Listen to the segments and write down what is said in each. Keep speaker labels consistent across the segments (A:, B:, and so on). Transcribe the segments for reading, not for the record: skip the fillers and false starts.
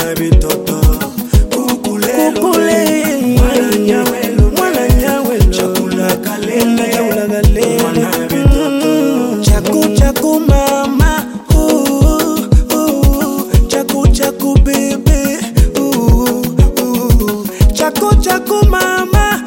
A: mwana bitoto kukule mwana nyawelo chakula kalele mwana bitoto chaku mama chaku baby chaku mama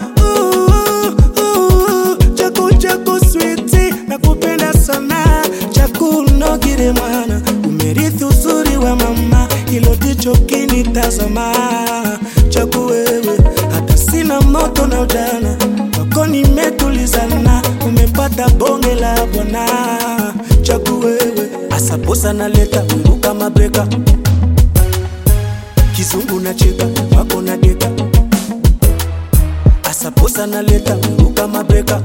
A: chaku sweetie nakupenda sana chaku nogire mwana umerithi uzuri wa mama hilo ndicho kinitazama chaku wewe hata sina moto na ujana wako nimetulizana umepata bonge la bwana chaku wewe asaposa naleta uruka mabreka kizungu na cheka wako na deka asaposa naleta uruka mabreka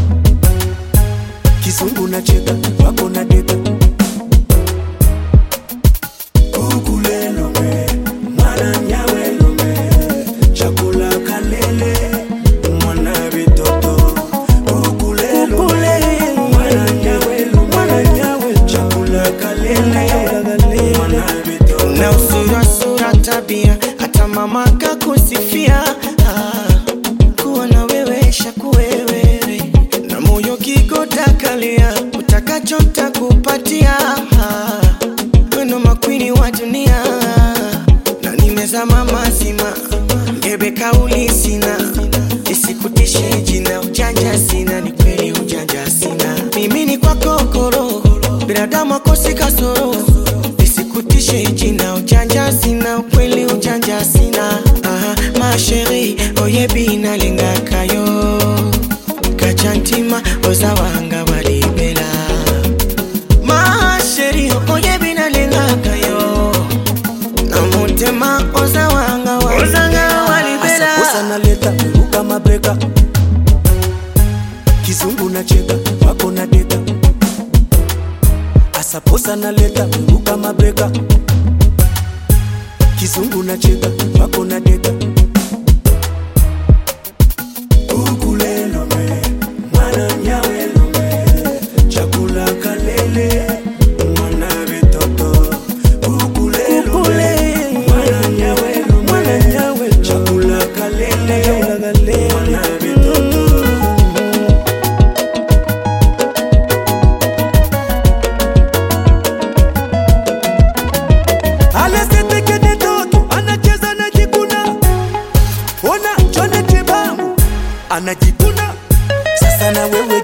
A: kizungu na cheka wako na deka
B: na usura tabia hata mama kakusifia kuwa na wewe shaku wewe na moyo kikotakalia utakacho takupatia weno makwini wa dunia na nimezama mazima ngebe kauli sina isikutishe jina ujanja sina ni kweli ujanja sina mimi ni kwa kokoro binadamu akosi kasoro isikutishe jina ujanja sina ukweli ujanja sina ma chérie oyebi nalinga kayo kachantima ozawanga walibela ma chérie oyebi nalinga kayo na mutema ozawanga walibela
A: asaposa naleta uruka mabreka kizungu na cheka wako na deka asaposa naleta uruka mabreka kizungu na cheka wako na deka ukulelo mwana nyawelo chakula kalele mwana bitoto ukulelo mwana nyawelo chakula kalele mwana bitoto anajikuna sasa na wewe